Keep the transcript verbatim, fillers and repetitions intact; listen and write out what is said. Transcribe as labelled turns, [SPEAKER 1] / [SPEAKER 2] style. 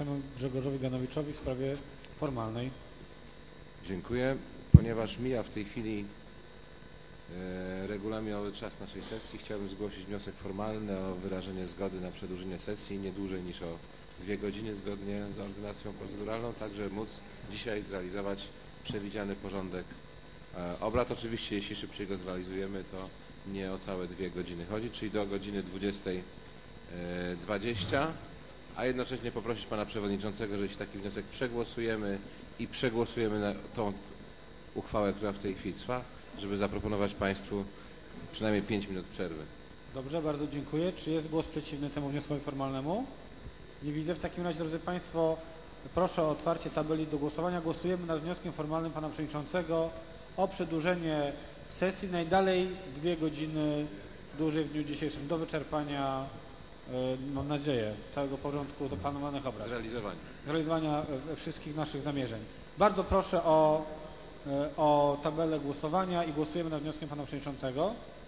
[SPEAKER 1] Przewodniczącemu Grzegorzowi Ganowiczowi w sprawie formalnej.
[SPEAKER 2] Dziękuję. Ponieważ mija w tej chwili e, regulaminowy czas naszej sesji, chciałbym zgłosić wniosek formalny o wyrażenie zgody na przedłużenie sesji nie dłużej niż o dwie godziny zgodnie z ordynacją proceduralną, tak żeby móc dzisiaj zrealizować przewidziany porządek e, obrad. Oczywiście jeśli szybciej go zrealizujemy, to nie o całe dwie godziny chodzi, czyli do godziny dwudziestej dwadzieścia, a jednocześnie poprosić Pana Przewodniczącego, że jeśli taki wniosek przegłosujemy i przegłosujemy na tą uchwałę, która w tej chwili trwa, żeby zaproponować Państwu przynajmniej pięć minut przerwy.
[SPEAKER 1] Dobrze, bardzo dziękuję. Czy jest głos przeciwny temu wnioskowi formalnemu? Nie widzę. W takim razie, drodzy Państwo, proszę o otwarcie tabeli do głosowania. Głosujemy nad wnioskiem formalnym Pana Przewodniczącego o przedłużenie sesji najdalej dwie godziny dłużej w dniu dzisiejszym do wyczerpania, mam nadzieję, całego porządku zaplanowanych obrad.
[SPEAKER 2] Zrealizowania.
[SPEAKER 1] Zrealizowania wszystkich naszych zamierzeń. Bardzo proszę o, o tabelę głosowania i głosujemy nad wnioskiem Pana Przewodniczącego.